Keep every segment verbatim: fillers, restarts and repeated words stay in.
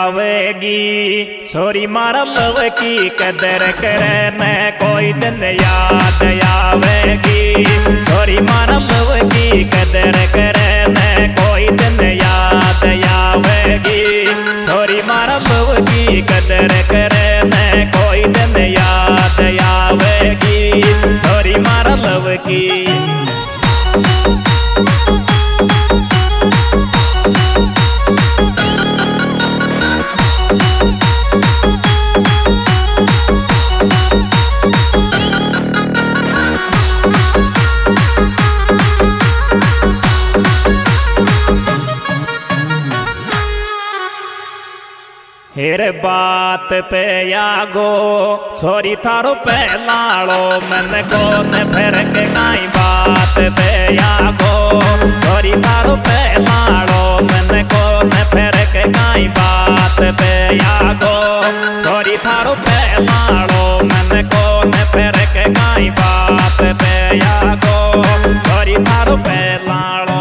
आवेगी छोरी मारा लव की कदर करे न कोई दिन याद आवेगी छोरी मारा लव की कदर करे न कोई दिन याद आवेगी छोरी मारा लव की कदर करे न कोई दिन याद आवेगी छोरी मारा लव की। हेर बात पे आगो छोरी थारो पे लाड़ो मन को न फरक काई बात पे आगो छोरी थारो पे लाड़ो मन को न फरक काई बात पे आगो छोरी थारो पे लाड़ो मन को न फरक काई बात पे आगो छोरी थारो पे लाड़ो।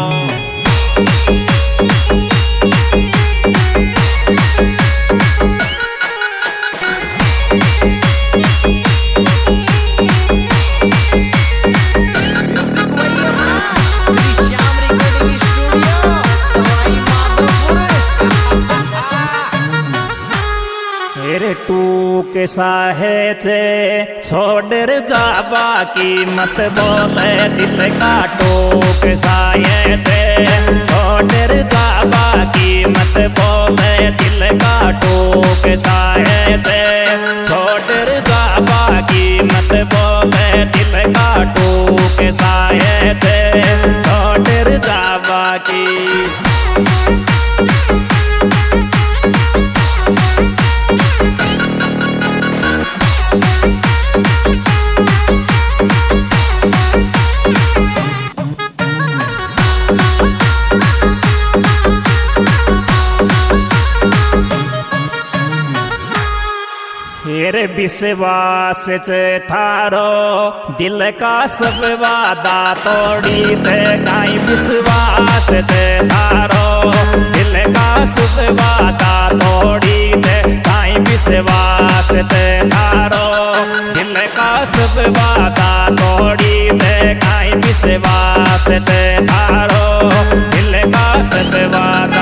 टूक साहे चे छोड़ जाबा की मत बोले दिल का टूक साहे चे छोड़ जाबा की मत बोले दिल का टूक साहे चे छोड़ जाबा की मत बोले दिल का टूक साहे चे छोड़ जाबा की। हेर विश्वास से थारो दिल का सब वादा तोड़ी थे काई विश्वास से थारो दिल का सब वादा तोड़ी थे काई विश्वास से थारो दिल का सब वादा तोड़ी थे काई विश्वास से थारो दिल का सब वादा।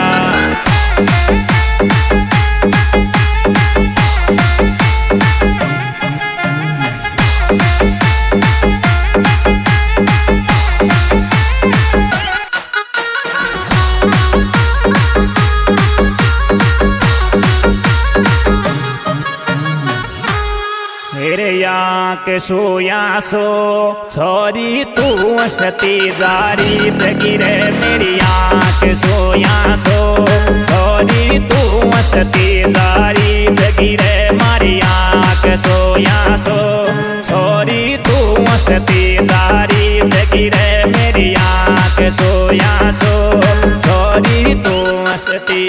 मेरे यहाँ के सोया सो छोरी तू सती जारी जगिरे मेरी यहाँ के सोया सो छोरी तू सती जारी जगिरे मारी यहाँ के सोया सो छोरी तू सती जारी जगिरे मेरी यहाँ के सोया सो छोरी तू सती।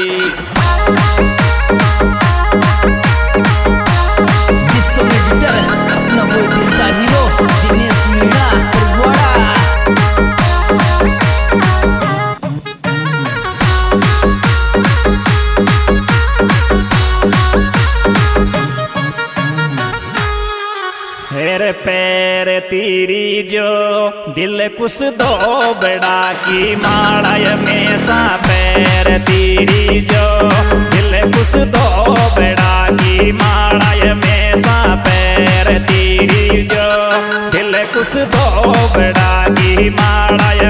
अपना वो दिलदार हीरो दिनेश मीणा परवाड़ा। हेर पैर तीरी जो दिल कुछ दो बड़ा की माड़ा में सा पैर तीरी जो दिल कुछ दो बड़ा की माड़ा में सा पैर तीरी जो दिल कुछ दो बड़ा की माड़ा